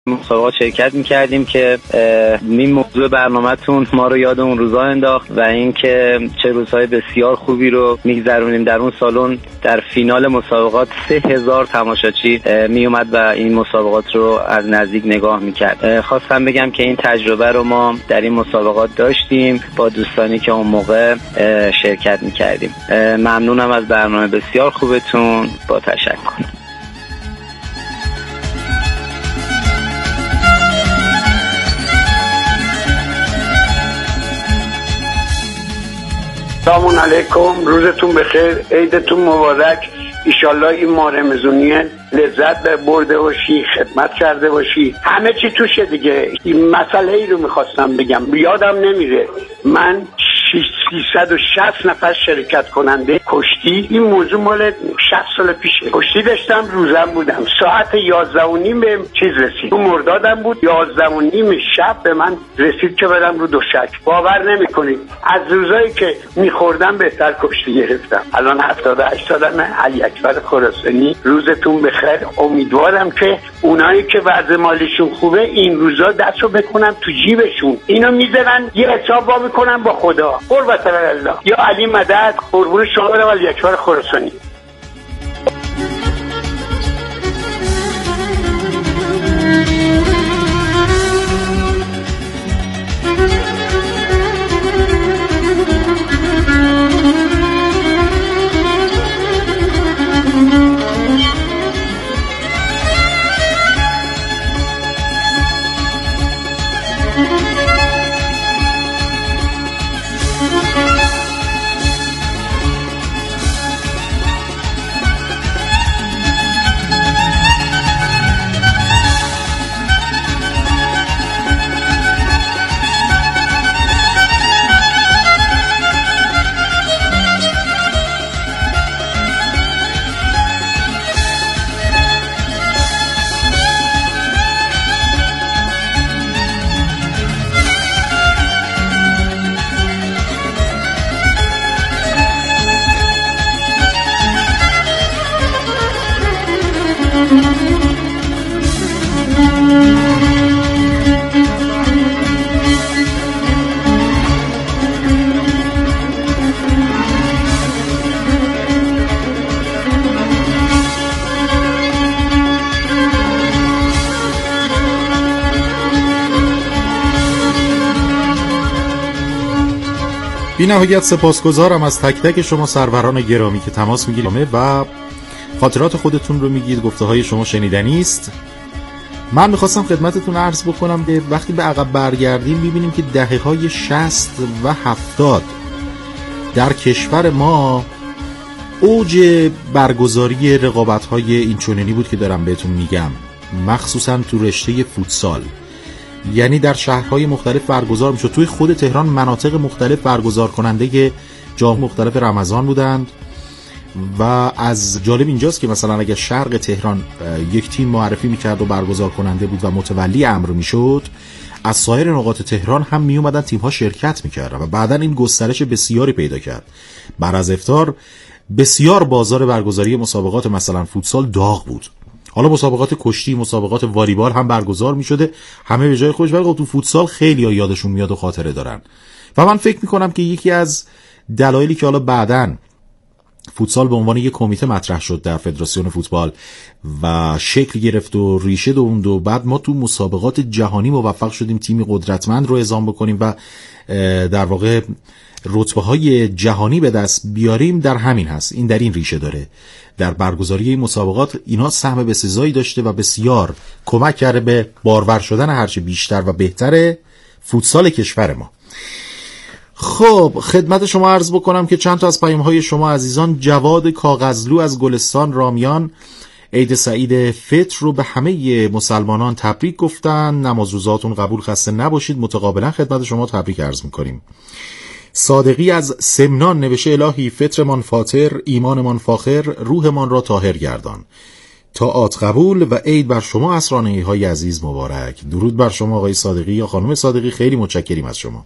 مسابقات شرکت میکردیم که این موضوع برنامه‌تون ما رو یاد اون روزا انداخت و اینکه چه روزهای بسیار خوبی رو میگذرونیم در اون سالن. در فینال مسابقات 3000 تماشاچی میومد و این مسابقات رو از نزدیک نگاه میکرد. خواستم بگم که این تجربه رو ما در این مسابقات داشتیم با دوستانی که اون موقع شرکت میکردیم. ممنونم از برنامه بسیار خوبتون. با تشکر. سلام علیکم، روزتون بخیر، عیدتون مبارک. ایشالله این ماه رمضانی لذت برده باشی، خدمت کرده باشی، همه چی توشه دیگه. این مسئله ای رو میخواستم بگم، یادم نمیره من 360 نفر شرکت کننده کشتی، این موضوع مال 60 سال پیشه. کشتی داشتم، روزم بودم، ساعت 11:30 به چیز رسید، تو مردادم بود. 11:30 شب به من رسید که برم رو دوشک. باور نمیکنید از روزایی که میخوردم بهتر کشتی گرفتم. الان 78 سالمه. علی اکبر خراسانی. روزتون بخیر. امیدوارم که اونایی که وضع مالیشون خوبه این روزا دستو بکنن تو جیبشون، اینو میذارن یه حساب وا میکنن با خدا. قربت الله یا علی مدد. قربون شما برم. علی اکبر خراسانی. بی نهایت سپاسگزارم از تک تک شما سروران گرامی که تماس میگیرید و خاطرات خودتون رو میگید. گفته های شما شنیدنی است. من میخواستم خدمتتون عرض بکنم که وقتی به عقب برگردیم میبینیم که دهه های 60 و 70 در کشور ما اوج برگزاری رقابت های اینچنینی بود که دارم بهتون میگم، مخصوصا تو رشته فوتسال. یعنی در شهرهای مختلف برگزار میشد. توی خود تهران مناطق مختلف برگزار کننده جام مختلف رمضان بودند و از جالب اینجاست که مثلا اگر شرق تهران یک تیم معرفی میکرد و برگزار کننده بود و متولی امر میشد، از سایر نقاط تهران هم میومدن تیم‌ها شرکت میکردن و بعداً این گسترش بسیاری پیدا کرد. بعد از افطار بسیار بازار برگزاری مسابقات مثلا فوتسال داغ بود. حالا مسابقات کشتی، مسابقات والیبال هم برگزار می شده، همه به جای خودش، ولی تو فوتسال خیلی ها یادشون میاد و خاطره دارن. و من فکر می کنم که یکی از دلایلی که حالا بعداً فوتسال به عنوان یک کمیته مطرح شد در فدراسیون فوتبال و شکل گرفت و ریشه دووند و بعد ما تو مسابقات جهانی موفق شدیم تیمی قدرتمند رو اعزام بکنیم و در واقع رتبه های جهانی به دست بیاریم، در همین هست. این در این ریشه داره. در برگزاری این مسابقات اینا سهم بسزایی داشته و بسیار کمک کرده به بارور شدن هرچه بیشتر و بهتر فوتسال کشور ما. خب خدمت شما عرض بکنم که چند تا از پیام‌های شما عزیزان. جواد کاغذلو از گلستان رامیان عید سعید فطر رو به همه مسلمانان تبریک گفتن. نماز روزاتون قبول، خسته نباشید. متقابلا خدمت شما تبریک عرض می‌کنیم. صادقی از سمنان نوشته الهی فطرمان فاطر، ایمانمان فاخر، روحمان را طاهر گردان. طاعات قبول و عید بر شما اسرانه‌ای های عزیز مبارک. درود بر شما آقای صادقی یا خانم صادقی، خیلی متشکریم از شما.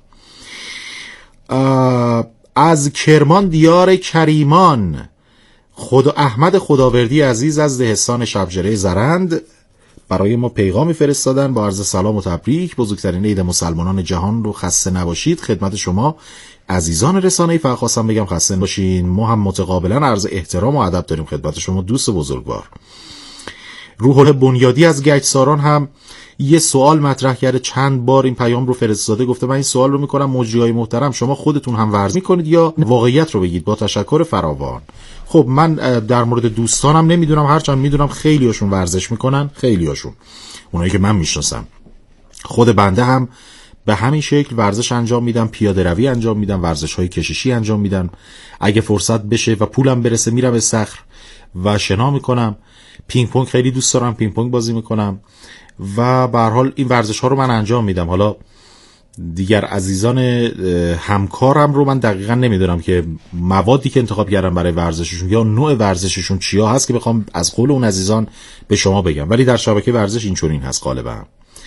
از کرمان دیار کریمان احمد خداوردی عزیز از دهستان شبجره زرند برای ما پیغامی فرستادن با عرض سلام و تبریک. بزرگترین عید مسلمانان جهان رو خسته نباشید. خدمت شما عزیزان رسانه‌ای فقط خواستم بگم خسته باشین. ما هم متقابلا عرض احترام و ادب داریم خدمت شما دوست بزرگوار. روح الله بنیادی از گچساران هم یه سوال مطرح کرده، چند بار این پیام رو فرستاده، گفته من این سوال رو میکنم مجریای محترم شما خودتون هم ورزش میکنید یا واقعیت رو بگید؟ با تشکر فراوان. خب من در مورد دوستانم نمیدونم، هرچند میدونم خیلیاشون ورزش میکنن، خیلیاشون اونایی که من میشناسم. خود بنده هم به همین شکل ورزش انجام میدم، پیاده روی انجام میدم، ورزش‌های کششی انجام میدم، اگه فرصت بشه و پولم برسه میرم استخر و شنا میکنم. پینگ پونگ خیلی دوست دارم، پینگ پونگ بازی میکنم و به هر حال این ورزش‌ها رو من انجام میدم. حالا دیگر عزیزان همکارم رو من دقیقاً نمیدونم که موادی که انتخاب کردم برای ورزششون یا نوع ورزششون چیا هست که بخوام از قول اون عزیزان به شما بگم، ولی در شبکه ورزش این چنین هست غالبا.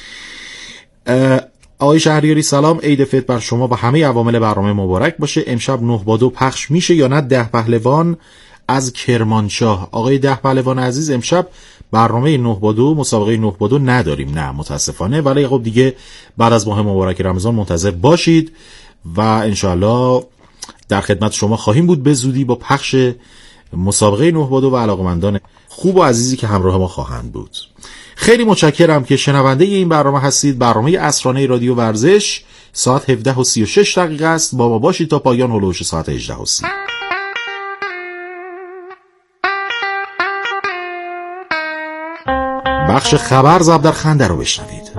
آقای شهریاری سلام، عید فطر بر شما و همه عوامل برنامه مبارک باشه. امشب 9 با 2 پخش میشه یا نه؟ 10 پهلوان از کرمانشاه. آقای 10 پهلوان عزیز، امشب برنامه 9 با 2 مسابقه 9 با 2 نداریم، نه متاسفانه، ولی خب دیگه بعد از ماه مبارک رمضان منتظر باشید و انشاءالله در خدمت شما خواهیم بود به زودی با پخش مسابقه 9 با 2 و علاقمندان خوب و عزیزی که همراه ما خواهند بود. خیلی متشکرم که شنونده این برنامه هستید. برنامه عصرانه رادیو ورزش ساعت 17:36 است. با ما باشید تا پایان هلوش ساعت 18:30. بخش خبر زب در خنده رو بشنوید.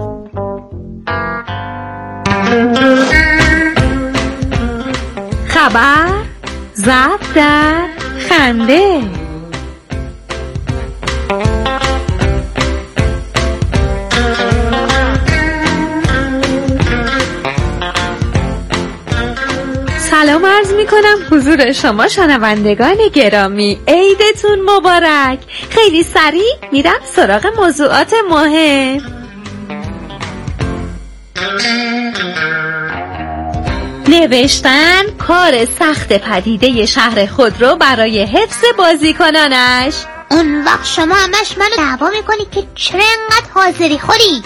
خبر زب در خنده. سلام عرض می کنم حضور شما شنوندگان گرامی، عیدتون مبارک. خیلی سریع میرم سراغ موضوعات مهم. نوشتن کار سخت پدیده شهر خودرو برای حفظ بازیکنانش. اون وقت شما همش منو دعوا میکنی که چرا انقدر حاضری خوری؟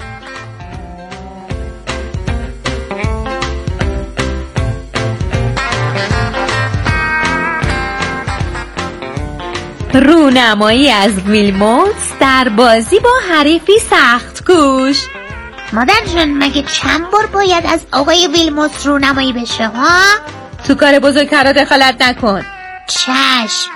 رونمایی از ویلموتس در بازی با حریفی سخت کوش. مادر جان مگه چند بار باید از آقای ویلموتس رونمایی بشه ها؟ تو کار بزرگترا دخالت نکن. چشم.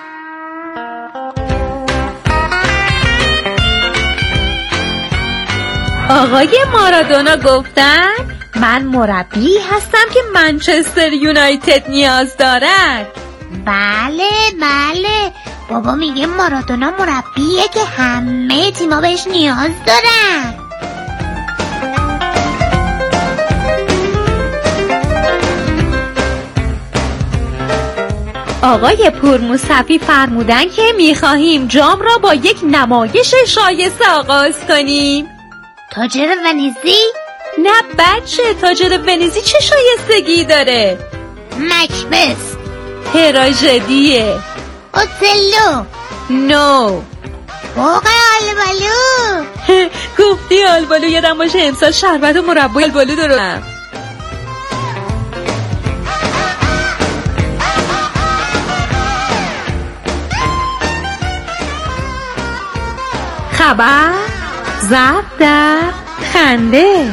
آقای مارادونا گفتن من مربی هستم که منچستر یونایتد نیاز دارد. بله بله، بابا میگه مارادونا مربیه که همه تیما بهش نیاز دارن. آقای پورموصفی فرمودن که میخواهیم جام را با یک نمایش شایسته آغاز کنیم. تاجر ونیزی؟ نه بچه، تاجر ونیزی چه شایستگی داره؟ مکبث. تراژدیه. اوتلو. نو. باغ آلبالو. گفتی آلبالو، یادم باشه امسال شربت و مربای آلبالو دارم. خبر زب در خنده.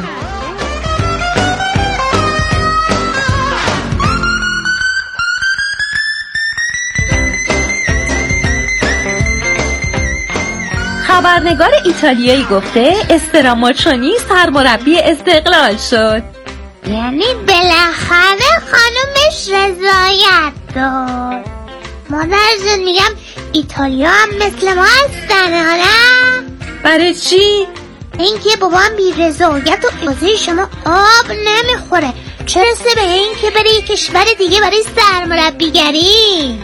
خبرنگار ایتالیایی گفته استراماچونی سرمربی استقلال شد. یعنی بالاخره خانومش رضایت داد. مادر جون میگم ایتالیا هم مثل ما هستن. حالا برای چی؟ اینکه بابام بی رضایت و بازی شما آب نمیخوره، چه رسه به این که بری کشور دیگه برای سرمربیگری.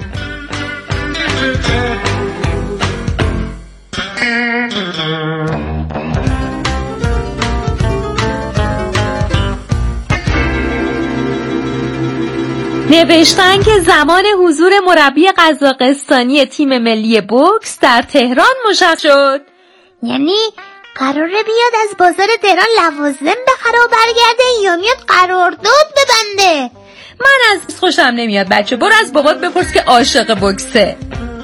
نوشتن که زمان حضور مربی قزاقستانی تیم ملی بوکس در تهران مشخص شد. یعنی قراره بیاد از بازار تهران لوازم بخره و برگرده یا میاد قرارداد ببنده؟ من از خوشم نمیاد بچه. برو از بابات بپرس که عاشق بوکسه.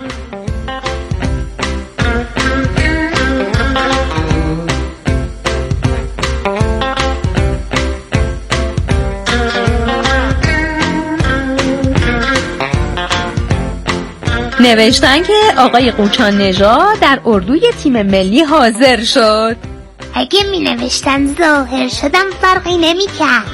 نوشتن که آقای قوچان نژاد در اردوی تیم ملی حاضر شد. اگه می نوشتن ظاهر شدم فرقی نمی کرد.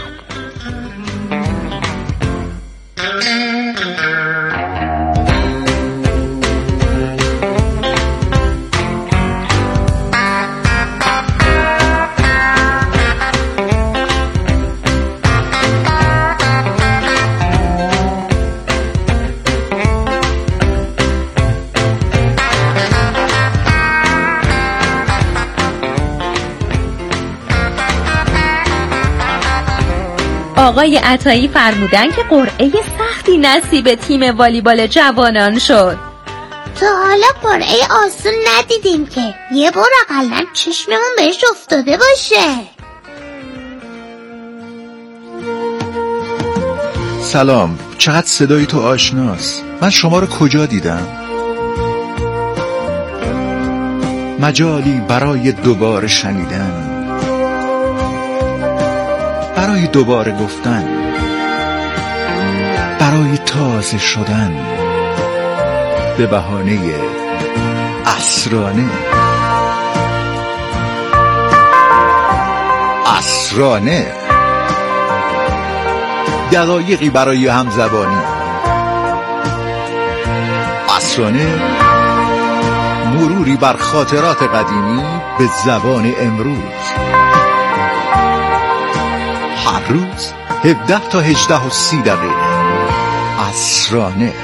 آقای عطایی فرمودن که قرعه سختی نصیب تیم والیبال جوانان شد. تا حالا قرعه آسون ندیدیم که یه بار اقلن چشممون بهش افتاده باشه. سلام، چقدر صدای تو آشناست. من شما رو کجا دیدم؟ مجالی برای دوباره شنیدن، برای دوباره گفتن، برای تازه شدن، به بهانه عصرانه دقایقی برای همزبانی. عصرانه، مروری بر خاطرات قدیمی به زبان امروز. هر روز 17 تا 18 و 30 دقیقه. عصرانه.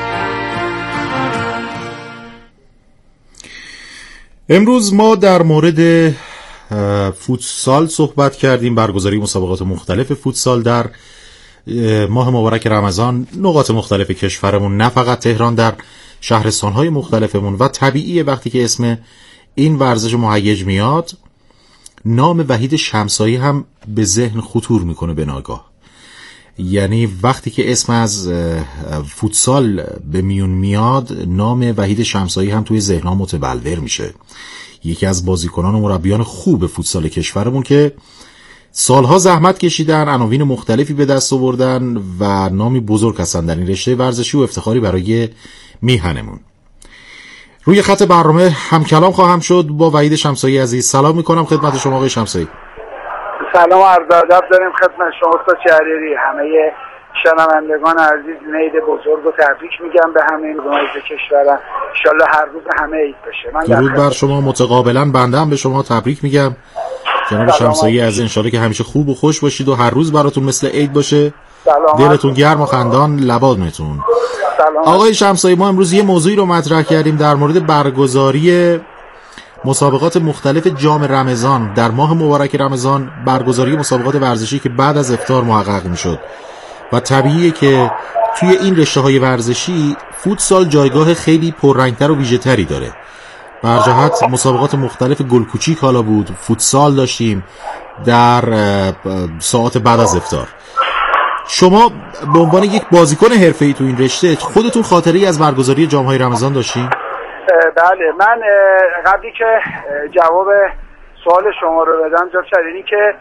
امروز ما در مورد فوتسال صحبت کردیم. برگزاری مسابقات مختلف فوتسال در ماه مبارک رمضان، نقاط مختلف کشورمون، نه فقط تهران، در شهرستان‌های مختلفمون. و طبیعیه وقتی که اسم این ورزش مهیج میاد، نام وحید شمسایی هم به ذهن خطور میکنه به ناگاه. یعنی وقتی که اسم از فوتسال به میون میاد، نام وحید شمسایی هم توی ذهن‌ها متبلور میشه. یکی از بازیکنان و مربیان خوب فوتسال کشورمون که سالها زحمت کشیدن، عناوین مختلفی به دست آوردن و نامی بزرگ هستن در این رشته ورزشی و افتخاری برای میهنمون. روی خط برنامه همکلام خواهم شد با وحید شمسایی عزیز. سلام میکنم خدمت شما آقای شمسایی. سلام و عرض ادب داریم خدمت شما استاد شهریاری. همه شنوندگان عزیز عید بزرگ رو تبریک میگم به همه مردم کشورم. ان شاءالله هر روز همه عید بشه. درود بر شما. متقابلا بنده هم به شما تبریک میگم جناب شمسایی عزیز. ان شاءالله که همیشه خوب و خوش باشید و هر روز براتون مثل عید باشه. دلتون گرم و خندان، لبانتون. آقای شمسایی، ما امروز یه موضوعی رو مطرح کردیم در مورد برگزاری مسابقات مختلف جام رمضان در ماه مبارک رمضان، برگزاری مسابقات ورزشی که بعد از افطار محقق میشد و طبیعیه که توی این رشته‌های ورزشی فوتسال جایگاه خیلی پررنگتر و ویژه‌تری داره. بر جهت مسابقات مختلف گل کوچیک حالا بود، فوتسال داشتیم در ساعات بعد از افطار. شما به عنوان یک بازیکن حرفه‌ای تو این رشته خودتون خاطره‌ای از برگزاری جام‌های رمضان داشتین؟ بله، من قبلی که جواب سوال شما رو بدم جناب شهریاری که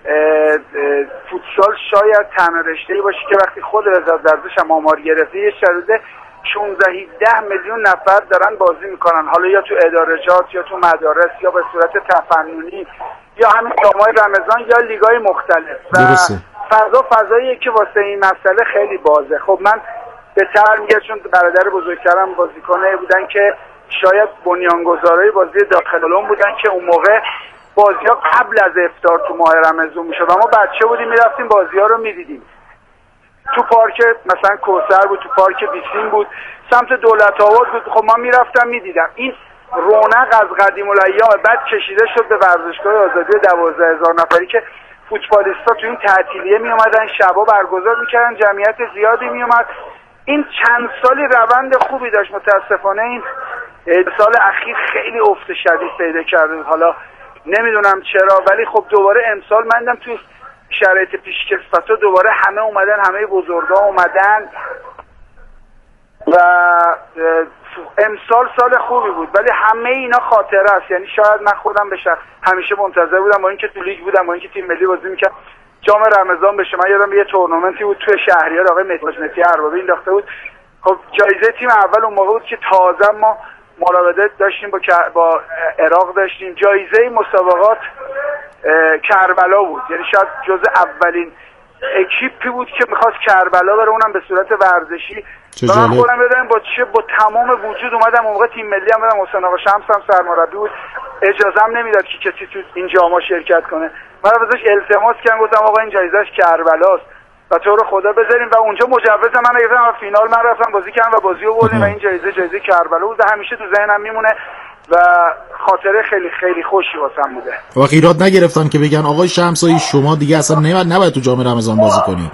فوتسال شاید تنها رشته‌ای باشه که وقتی خود وزارت ورزش هم آمار گرفته یه شده 16-17 میلیون نفر دارن بازی میکنن، حالا یا تو ادارجات یا تو مدارس یا به صورت تفننی یا همین جام‌های رمضان یا لیگ‌های مختلف. و فضاییه که واسه این مسئله خیلی بازه. خب من بهتر میگم چون برادر بزرگترم بازیکنه بودن که شاید بنیانگذارای بازی داخل بودن که اون موقع بازی‌ها قبل از افطار تو ماه رمضان میشد. ما بچه بودیم میرفتیم بازی‌ها رو میدیدیم. تو پارک مثلا کوثر بود، تو پارک بیسیم بود، سمت دولت آباد بود. خب من میرفتم میدیدم. این رونق از قدیم الایام بعد کشیده شد به ورزشگاه آزادی 12,000 نفری که فوتبالیستا تو این تعطیلیه می اومدن، شبا برگزار میکردن، جمعیت زیادی می اومد. این چند سالی روند خوبی داشت. متاسفانه این سال اخیر خیلی افت شدید پیدا کرده. حالا نمیدونم چرا، ولی خب دوباره امسال من دیدم تو شرایط پیشکسوت دوباره همه اومدن، همه بزرگا اومدن و امسال سال خوبی بود، ولی همه اینا خاطره است. یعنی شاید من خودم به شخص همیشه منتظر بودم با اینکه تو لیگ بودم، با اینکه تیم ملی بازی میکرد جام رمضان بشه. من یادم یه تورنمنتی بود توی شهریار، آقای مهدی اربابی انداخته بود. خب جایزه تیم اول اون موقع بود که تازه ما مراودات داشتیم با عراق داشتیم. جایزه مسابقات کربلا بود، یعنی شاید جز اولین اکیپی بود که میخواست کربلا بره، اونم به صورت ورزشی. من خودم بدم با تمام وجود اومدم. اون موقع تیم ملی هم بدم، حسین آقا شمس هم سرمربی بود، اجازه هم نمیداد که کسی تو این جاما شرکت کنه. من ازش التماس کردم، گفتم آقا این جایزهش کربلاست و تو رو خدا بذاریم، و اونجا مجوز من گرفتم و فینال من رفتم بازی کردم و بازی رو بردیم و این جایزه کربلا بود. همیشه تو ذهنم میمونه و خاطره خیلی خیلی خوشی واسم بوده. و ایراد نگرفتن که بگن آقای شمسایی شما دیگه اصلا نباید تو جام رمضان بازی کنی؟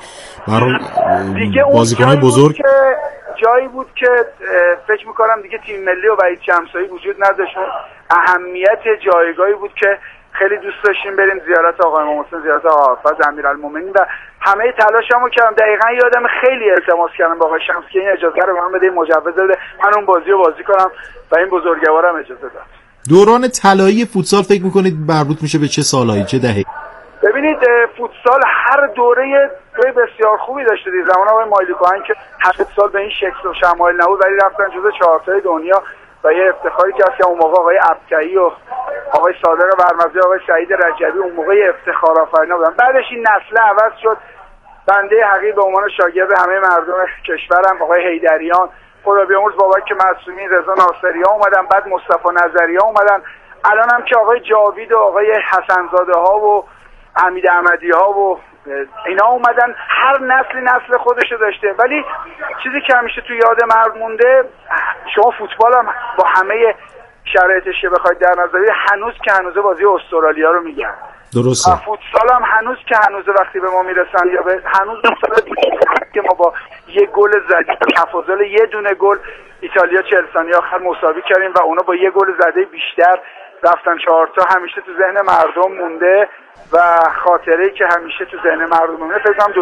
برای بازیکن‌های بزرگ جایی بود که فکر میکنم دیگه تیم ملی و وحید شمسایی وجود نداشت. اهمیت جایگاهی بود که خیلی دوست داشتیم بریم زیارت آقای امام حسین، زیارت آقا حافظ امیرالمومنین و همه تلاشمو کردم. دقیقاً یادم خیلی التماس کردم با آقای شمس که این اجازه رو به من بده، مجوز بده من اون بازی رو بازی کنم و این بزرگوارم اجازه داد. دوران طلایی فوتسال فکر میکنید مربوط میشه به چه سالایی، چه دهه‌ای؟ ببینید فوتسال هر دوره بسیار خوبی داشته. زمان آقای مایلیکوهن که 8 سال به این شکل و شمایل نبود ولی رفتن جزو 4 تای دنیا و یه افتخاری که از اون موقع آقای ابتعی و آقای صادق برمزی، آقای سعید رجبی اون موقع افتخار آفرینا بودن. بعدش این نسل عوض شد. بنده حقیر به عنوان شاگرد همه مردم کشورم، آقای حیدریان، خدا بیامرز، بابک معصومی، رضا ناصری‌ها اومدن، بعد مصطفی نظری‌ها اومدن، الان هم که آقای جاوید و آقای حسن‌زاده‌ها و حمید احمدی‌ها و اینا اومدن. هر نسل خودشو داشته، ولی چیزی که همیشه تو یاد مرد مونده، شما فوتبال هم با همه شرایطش بخواید در نظر بگیرید هنوز بازی استرالیا رو میگن. درسته. فوتسال هم هنوز وقتی به ما میرسن یا به هنوز که ما با یه گل زدیم تفاضل یه دونه گل ایتالیا 40 ثانیه آخر مساوی کردیم و اونا با یه گل زده بیشتر رفتن 4 تا. همیشه تو ذهن مردم مونده و خاطره‌ای که همیشه تو ذهن مردم مونده فکر کنم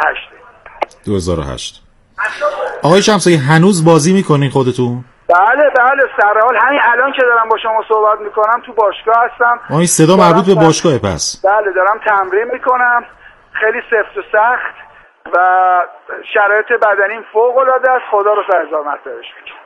2008. آقای شمسایی هنوز بازی میکنین خودتون؟ بله سر حال همین الان که دارم با شما صحبت میکنم تو باشگاه هستم. این صدا مربوط به باشگاه پس؟ بله دارم تمرین میکنم، خیلی سفت و سخت و شرایط بدنیم فوق العاده است. خدا رو سر هزار مرتبه شکر.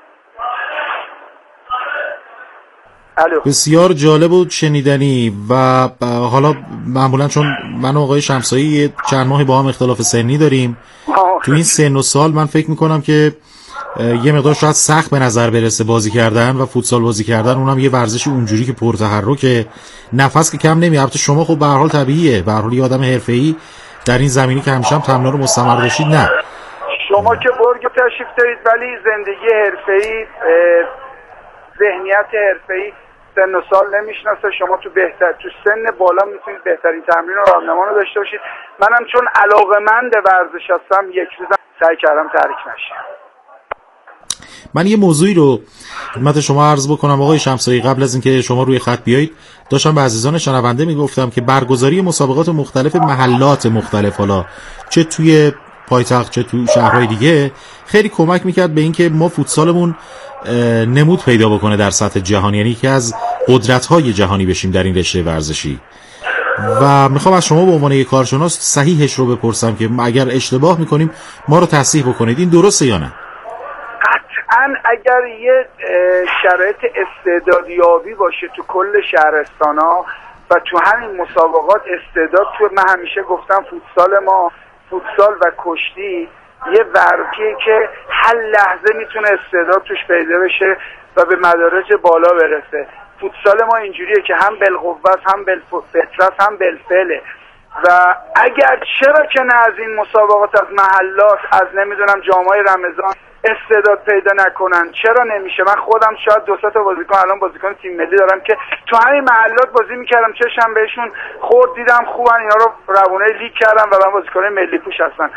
بسیار جالب و شنیدنی. و حالا معمولا چون من و آقای شمسایی چند ماهی با هم اختلاف سنی داریم، تو این سن و سال من فکر میکنم که یه مقدار شاید سخت به نظر برسه بازی کردن و فوتسال بازی کردن، اونم یه ورزش اونجوری که پرتحرکه، نفس که کم نمیاد. البته شما خب به هر حال طبیعیه، به هر حال یه آدم حرفه‌ای در این زمینی که همیشه هم تمرین رو مستمر داشتید. نه شما که برگ تشریف دارید ولی زندگی حرفه‌ای، ذهنیت حرفه‌ای سن و سال نمیشناسه. شما تو سن بالا میتونید بهترین تمرین و راهنما رو داشته باشید. منم چون علاقه‌مند ورزش هستم یک روزم سعی کردم ترک نشم. من یه موضوعی رو خدمت شما عرض بکنم آقای شمسایی. قبل از اینکه شما روی خط بیایید داشتم به عزیزان شنونده میگفتم که برگزاری مسابقات مختلف محلات مختلف، حالا چه توی پایتخت چه تو شهرهای دیگه، خیلی کمک میکرد به اینکه ما فوتسالمون نمود پیدا بکنه در سطح جهانی، یعنی یکی از قدرت‌های جهانی بشیم در این رشته ورزشی. و میخوام از شما به عنوان یک کارشناس صحیحش رو بپرسم که اگر اشتباه میکنیم ما رو تصحیح بکنید. این درسته یا نه؟ قطعاً اگر یه شرایط استعدادیابی باشه تو کل شهرستانا و تو همین مسابقات استعداد، تو من همیشه گفتم فوتسال و کشتی یه ورزشیه که هر لحظه میتونه استعداد توش پیدا بشه و به مدارج بالا برسه. فوتسال ما اینجوریه که هم بالقوه هم بالفطرت هم بالفعله و اگر چرا که نه از این مسابقات، از محلات، از نمیدونم جام‌های رمضان استعداد پیدا نکنن، چرا نمیشه؟ من خودم شاید 2 تا بازیکن الان بازیکن تیم ملی دارم که تو همین محلات بازی میکردم، چشم بهشون خورد، دیدم خوبن، اینا رو روونه لیگ کردم و من بازیکن ملی پوش هستن.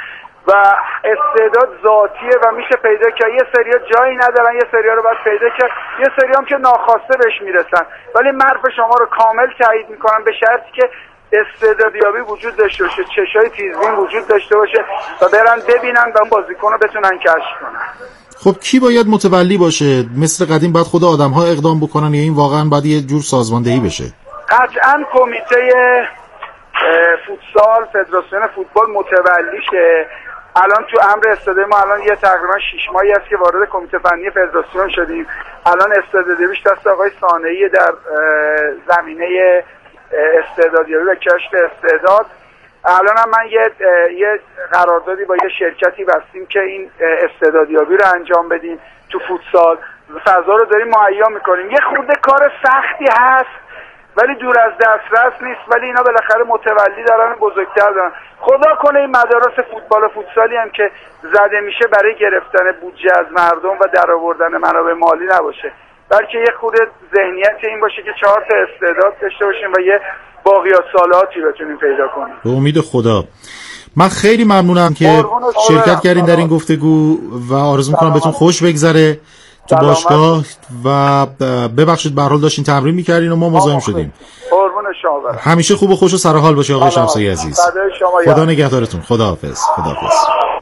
و استعداد ذاتیه و میشه پیدا کرد. یه سریا جایی ندارن، یه سریا رو باید پیدا کرد، یه سریا هم که ناخواسته بهش میرسن. ولی من حرف شما رو کامل تایید میکنم به شرطی که استعدادیابی وجود داشته باشه، چشای تیزبین وجود داشته باشه و برن ببینن و بازیکن رو بتونن کشف کنن. خب کی باید متولی باشه؟ مثل قدیم باید خود آدم‌ها اقدام بکنن یا این واقعا باید یه جور سازماندهی بشه؟ قطعاً کمیته فوتسال، فدراسیون فوتبال متولیشه. الان تو امر استعدادی ما الان یه تقریبا 6 ماهی است که وارد کمیته فنی فدراسیون شدیم. الان استعدادیابیش دست آقای صانعی در زمینه استعدادیابی و کشف استعداد. الان هم من یه قراردادی با یه شرکتی بستیم که این استعدادیابی رو انجام بدیم تو فوتسال. فضا رو داریم مهیا میکنیم. یه خورده کار سختی هست ولی دور از دسترس نیست، ولی اینا بالاخره متولی دارن، بزرگتر دارن. خدا کنه این مدارس فوتبال و فوتسالی هم که زده میشه برای گرفتن بودجه از مردم و درآوردن منابع مالی نباشه، بلکه یه خورده ذهنیت این باشه که 4 تا استعداد داشته باشیم و یه باقیات سالاتی بتونیم پیدا کنیم. به امید خدا. من خیلی ممنونم که شرکت کردین در این گفتگو و آرزو میکنم بهتون خوش بگذره تو باشگاه و ببخشید به هر حال داشتین تمرین میکردین و ما مزاحم شدیم. قربون شما برم. همیشه خوب و خوش و سر حال باشی آقای شمسایی عزیز. خدا نگهدارتون. خداحافظ. خداحافظ.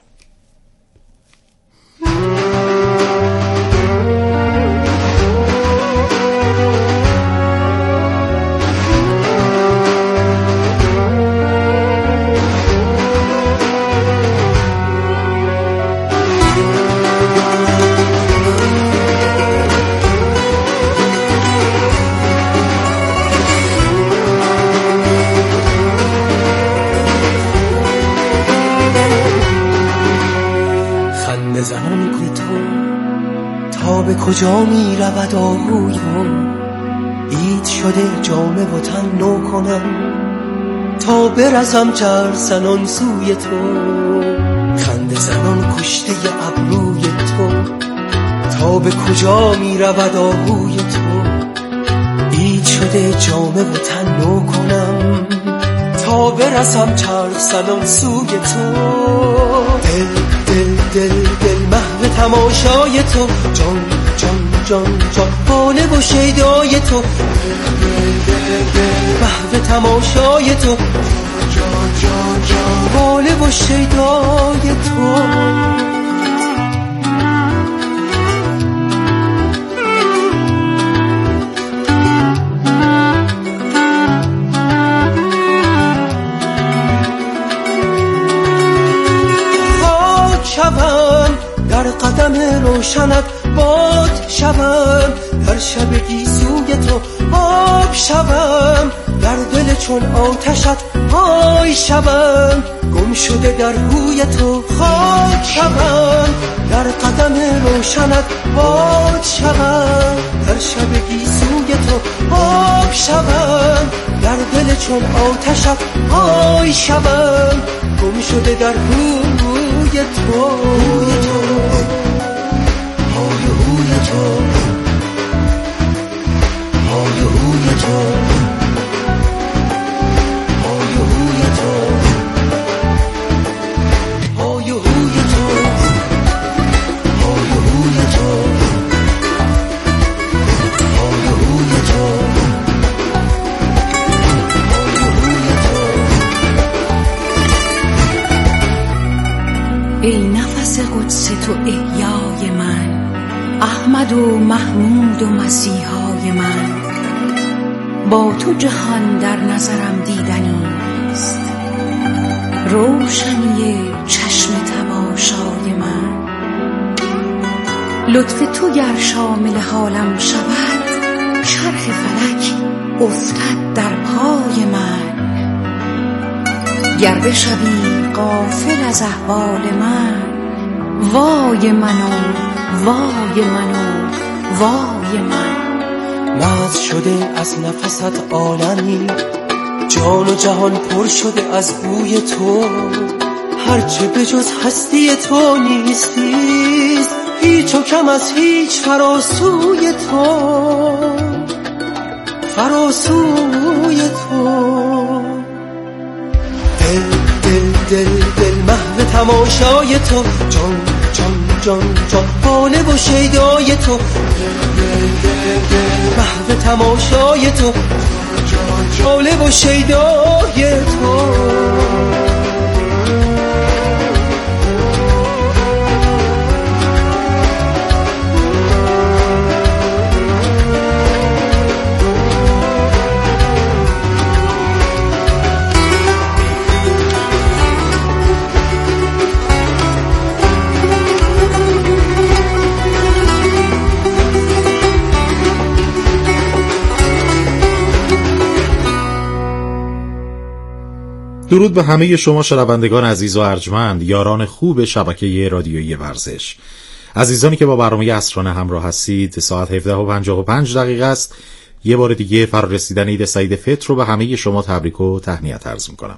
به کجا می رود آهویم، عید شده جامه و تن نو کنم تا برسم چرخ زنان سوی تو. خنده زنان کشته ابروی تو، تا به کجا می رود آهوی تو. عید شده جامه و تن نو کنم تا برسم چرخ زنان سوی تو. دل دل دل دل محو تماشای تو، جان جان جان جان باله و شیدای تو. محو تماشای تو، جان جان جان باله و شیدای تو. در قدم روشنت باد شوم، در شب گیسوی تو آب شوم، در دل چون آتشت پای شوم، گم شده در روی تو خاک شوم. در قدم روشنت باد شوم، در شب گیسوی تو آب شوم، در دل چون آتشت پای شوم، گم شده در روی تو. ای نفس قدس تو احیای من، احمد و محمود و مسیحای من. با تو جهان در نظرم دیدنی است، روشنی چشم تماشای من. لطف تو گر شامل حالم شود، چرخ فلک افتد در پای من. گر بشوی غافل از احوال من، وای منو وای منو وای من. مست شده از نفست عالمی، جان و جهان پر شده از بوی تو. هرچه به جز هستی تو نیستیست، هیچ و کم از هیچ فراسوی تو، فراسوی تو. دل دل دل دل محو تماشای تو، جان جان جان جان حاله و شیدای تو، محو تماشای تو، حاله و شیدای تو. درود به همه شما شنوندگان عزیز و ارجمند، یاران خوب شبکه رادیویی ورزش، عزیزانی که با برنامه عصرانه همراه هستید. ساعت 17:55 است. یه بار دیگه فرارسیدن عید سعید فطر رو به همه شما تبریک و تهنیت عرض میکنم.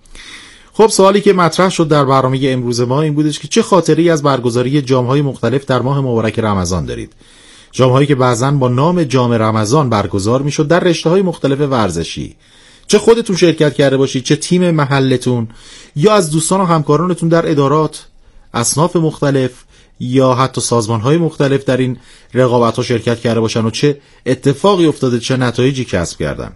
خب سوالی که مطرح شد در برنامه امروز ما این بودش که چه خاطری از برگزاری جام‌های مختلف در ماه مبارک رمضان دارید؟ جام‌هایی که بعضاً با نام جام رمضان برگزار میشد در رشته‌های مختلف ورزشی. چه خودتون شرکت کرده باشید، چه تیم محلتون، یا از دوستان و همکارانتون در ادارات، اصناف مختلف یا حتی سازمان‌های مختلف در این رقابت‌ها شرکت کرده باشن و چه اتفاقی افتاده، چه نتایجی کسب کردن.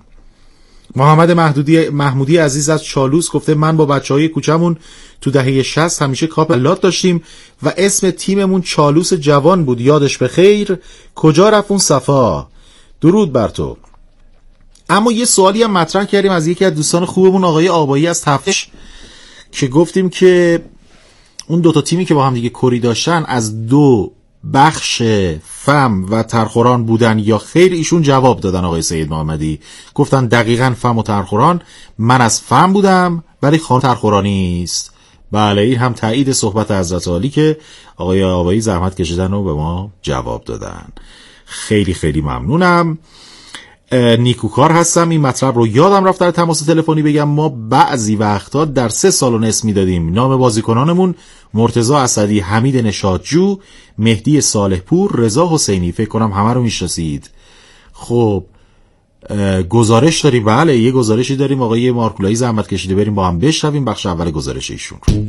محمد محمودی عزیز از چالوس گفته من با بچه‌های کوچمون تو دهه 60 همیشه کاپ لات داشتیم و اسم تیممون چالوس جوان بود، یادش بخیر، کجا رفت اون صفا. درود بر تو. اما یه سوالی هم مطرح کردیم از یکی از دوستان خوبمون آقای آبایی از تفتش که گفتیم که اون دوتا تیمی که با هم دیگه کری داشتن از دو بخش فم و ترخوران بودن یا خیر. ایشون جواب دادن آقای سید محمدی، گفتن دقیقاً فم و ترخوران، من از فم بودم ولی خانم ترخورانی است. بله این هم تایید صحبت حضرت عالی که آقای آبایی زحمت کشیدن و به ما جواب دادن. خیلی خیلی ممنونم. نیکوکار هستم. این مطلب رو یادم رفت در تماس تلفنی بگم، ما بعضی وقتا در 3 سالن اسم میدادیم. نام بازیکنانمون مرتضی اسدی، حمید نشاطجو، مهدی صالح پور، رضا حسینی. فکر کنم همه رو میشناسید. خب گزارش داریم. بله یه گزارشی داریم، آقای مارکولایی زحمت کشیده، بریم با هم بشنویم بخش اول گزارش ایشون رو.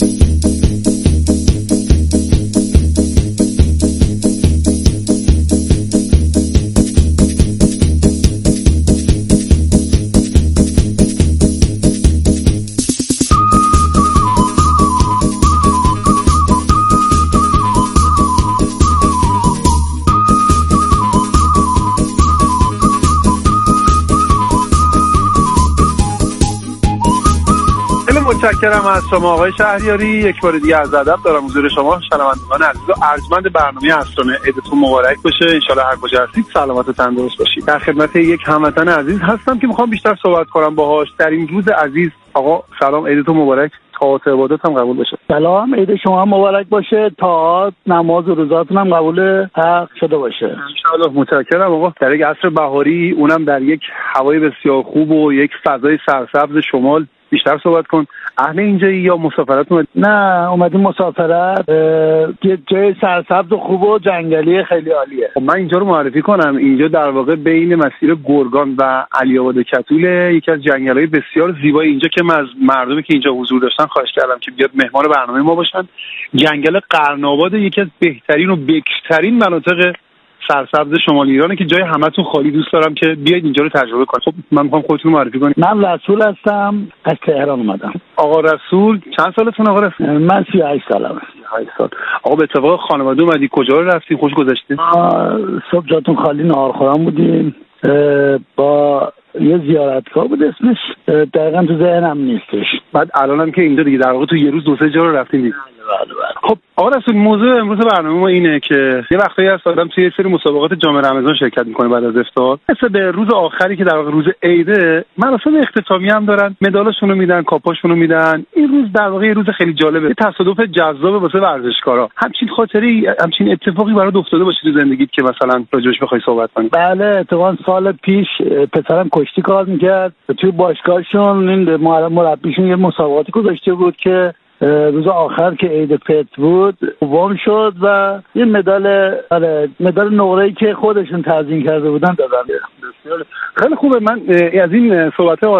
متشکرم از شما آقای شهریاری. یک بار دیگه از ادب دارم حضور شما شنوندگان عزیز و ارجمند برنامه عصرانه. عیدتون مبارک باشه. ان شاءالله هر کجا هستید سلامت و تندرست باشید. در خدمت یک هموطن عزیز هستم که میخوام بیشتر صحبت کنم باهاش در این روز عزیز. آقا سلام، عیدتون مبارک. طاعات عبادت هم قبول باشه. سلام، عید شما هم مبارک باشه. طاعات، نماز و روزاتون هم قبول حق شده باشه ان شاءالله. متشکرم آقا. در یک عصر بهاری، اونم در یک هوای بسیار خوب و یک فضای سرسبز شمال بیشتر صحبت کن. اهل اینجایی یا مسافرت اومدی؟ نه اومدیم مسافرت. جای سرسبز و خوب و جنگلی خیلی عالیه. خب من اینجا رو معرفی کنم. اینجا در واقع بین مسیر گرگان و علی‌آباد کتول یکی از جنگل‌های بسیار زیبای. اینجا که من از مردمی که اینجا حضور داشتن خواهش کردم که بیاد مهمان برنامه ما باشن. جنگل قرن‌آباد یکی از بهترین و بکرترین مناطق سرسبز شمال ایرانه که جای همتون خالی. دوست دارم که بیاید اینجا رو تجربه کنید. خب من میخوام خودتون رو معرفی کنید. من رسول هستم، از تهران اومدم. آقا رسول چند سالتون آقا رسول؟ من 38 سالمه. 38 سال. آقا به اتفاق خانواده اومدی، کجا رو رفتین؟ خوش گذشتین؟ صبح جاتون خالی نهار خورم بودیم با یه زیارتگاه بود اسمش دقیقاً تو ذهنم نیستش. بعد الانم که اینجا دیگه در واقع تو یه روز 2-3 جا رو رفتین دیگه. خب آقا رسول موضوع امروز برنامه ما اینه که یه وقتایی هست آدم توی یه سری مسابقات جام رمضان شرکت میکنه بعد از افطار، مثل به روز آخری که در واقع روز عیده مراسم اختتامی هم دارن، مدالشون رو میدن، کاپاشون رو میدن. این روز در واقع یه روز خیلی جالبه، یه تصادف جذاب واسه ورزشکارا. همچین خاطری، همچین اتفاقی برات افتاده باشه تو زندگیت که مثلا راجعش بخوای صحبت کنی؟ بله اتفاقا سال پیش پسرم کشتی کار میکرد، توی باشگاهشون این مربیشون یه مسابقاتی گذاشته بود که روز آخر که عید فطر بود دوم شد و یه مدال نقره‌ای که خودشون تزیین کرده بودن دادن. خیلی خوبه. من از این صحبت